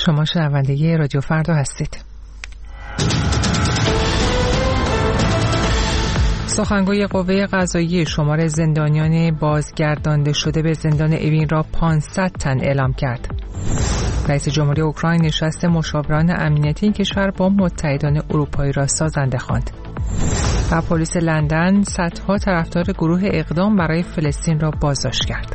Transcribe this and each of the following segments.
شما شنونده رادیو فردا هستید. سخنگوی قوه قضاییه شمار زندانیان بازگردانده شده به زندان اوین را 500 تن اعلام کرد. رئیس جمهوری اوکراین نشست مشاوران امنیتی این کشور با متحدان اروپایی را سازنده خواند. و پلیس لندن صدها طرفدار گروه اقدام برای فلسطین را بازداشت کرد.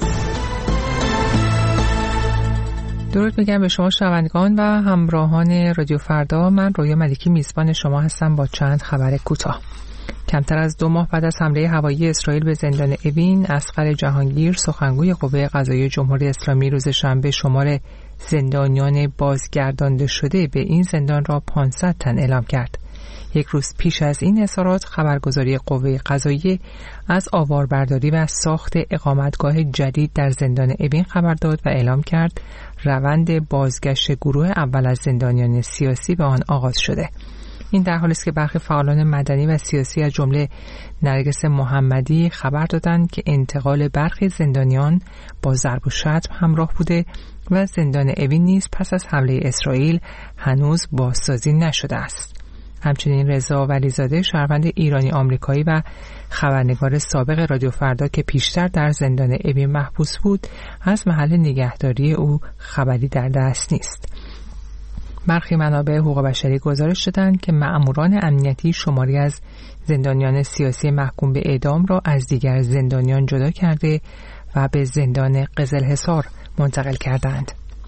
درود میگم به شما شنوندگان و همراهان رادیو فردا. من رویا ملکی میزبان شما هستم با چند خبر کوتاه. کمتر از 2 ماه بعد از حمله هوایی اسرائیل به زندان اوین، اصغر جهانگیر سخنگوی قوه قضاییه جمهوری اسلامی روز شنبه شمار زندانیان بازگردانده شده به این زندان را 500 تن اعلام کرد. یک روز پیش از این اظهارات خبرگزاری قوه قضاییه از آواربرداری و ساخت اقامتگاه جدید در زندان اوین خبر داد و اعلام کرد روند بازگشت گروه اول از زندانیان سیاسی به آن آغاز شده. این در حالی است که برخی فعالان مدنی و سیاسی از جمله نرگس محمدی خبر دادند که انتقال برخی زندانیان با ضرب و شتم همراه بوده و زندان اوین نیز پس از حمله اسرائیل هنوز بازسازی نشده است. همچنین رضا ولیزاده شهروند ایرانی آمریکایی و خبرنگار سابق رادیو فردا که پیشتر در زندان اوین محبوس بود از محل نگهداری او خبری در دست نیست. برخی منابع حقوق بشری گزارش دادند که مأموران امنیتی شماری از زندانیان سیاسی محکوم به اعدام را از دیگر زندانیان جدا کرده و به زندان قزلحصار منتقل کردند.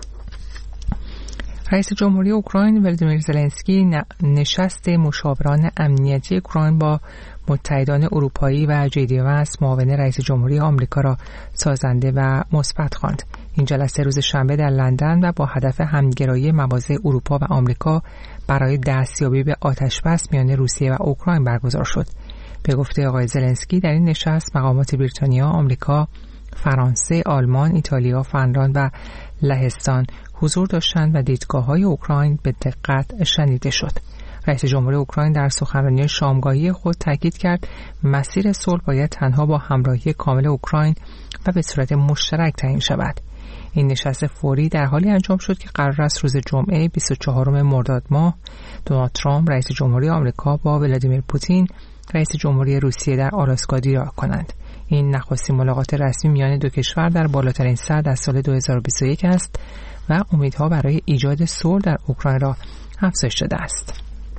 رئیس جمهوری اوکراین ولادیمیر زلنسکی نشست مشاوران امنیتی اوکراین با متحدان اروپایی و جی دی وانس معاون رئیس جمهوری آمریکا را سازنده و مثبت خواند. این جلسه روز شنبه در لندن و با هدف همگرایی مواضع اروپا و آمریکا برای دستیابی به آتشبس میان روسیه و اوکراین برگزار شد. به گفته آقای زلنسکی در این نشست مقامات بریتانیا، آمریکا، فرانسه، آلمان، ایتالیا، فنلاند و لهستان حضور داشتند و دیدگاه‌های اوکراین به دقت شنیده شد. رئیس جمهوری اوکراین در سخنرانی شامگاهی خود تاکید کرد مسیر صلح باید تنها با همراهی کامل اوکراین و به صورت مشترک تعیین شود. این نشست فوری در حالی انجام شد که قرار است روز جمعه 24 مرداد ماه دونالد ترامپ رئیس جمهوری آمریکا با ولادیمیر پوتین رئیس جمهوری روسیه در آلاسکا دیدار کنند. این نخستین ملاقات رسمی میان دو کشور در بالاترین سطح از سال 2021 است و امیدها برای ایجاد صلح در اوکراین را افزایش داده است.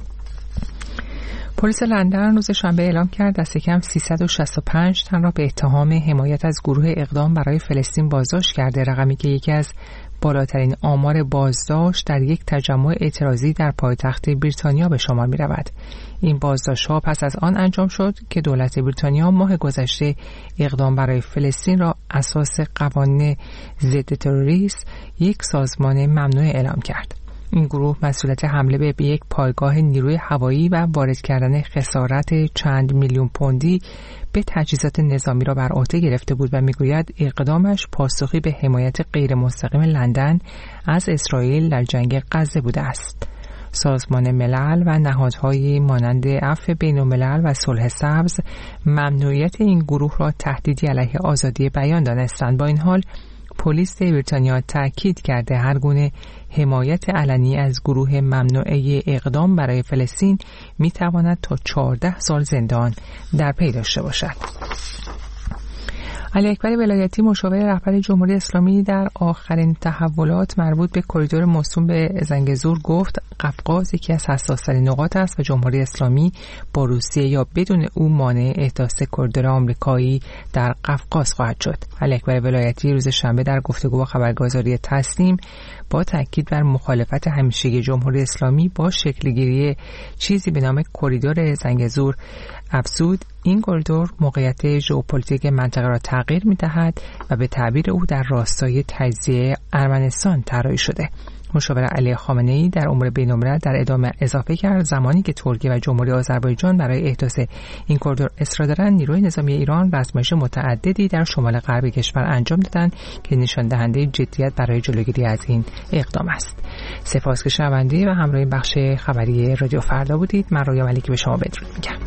پلیس لندن روز شنبه اعلام کرد دست کم 365 تن را به اتهام حمایت از گروه اقدام برای فلسطین بازداشت کرده، رقمی که یکی از بالاترین آمار بازداشت در یک تجمع اعتراضی در پایتخت بریتانیا به شمار می رود. این بازداشت‌ها پس از آن انجام شد که دولت بریتانیا ماه گذشته اقدام برای فلسطین را اساس قوانین ضد تروریسم یک سازمان ممنوع اعلام کرد. این گروه مسئولیت حمله به یک پایگاه نیروی هوایی و وارد کردن خسارت چند میلیون پوندی به تجهیزات نظامی را بر عهده گرفته بود و میگوید اقدامش پاسخی به حمایت غیر مستقیم لندن از اسرائیل در جنگ غزه بوده است. سازمان ملل و نهادهای مانند عفو بین‌الملل و صلح سبز ممنوعیت این گروه را تهدیدی علیه آزادی بیان دانستند. با این حال پلیس بریتانیا تأکید کرده هر گونه حمایت علنی از گروه ممنوعه اقدام برای فلسطین میتواند تا 14 سال زندان در پی داشته باشد. علی اکبر ولایتی مشاور رهبر جمهوری اسلامی در آخرین تحولات مربوط به کریدور موسوم به زنگزور گفت قفقاز یکی از حساس‌ترین نقاط است و جمهوری اسلامی با روسیه یا بدون او مانع احداث کریدور آمریکایی در قفقاز خواهد شد. علی اکبر ولایتی روز شنبه در گفتگو با خبرگزاری تسنیم با تاکید بر مخالفت همیشگی جمهوری اسلامی با شکلگیری چیزی به نام کریدور زنگزور افزود این کریدور موقعیت ژئوپلیتیک منطقه را تغییر می‌دهد و به تعبیر او در راستای تجزیه ارمنستان طراحی شده. مشاور علی خامنه‌ای در امور بین‌الملل در ادامه اضافه کرد زمانی که ترکیه و جمهوری آذربایجان برای احداث این کریدور اصرار دارند، نیروی نظامی ایران و آزمایش متعددی در شمال غرب کشور انجام دادند که نشان دهنده جدیت برای جلوگیری از این اقدام است. سپاس که شنونده و همراه بخش خبری رادیو فردا بودید. من رویا ملکی به شما بدرود میگم.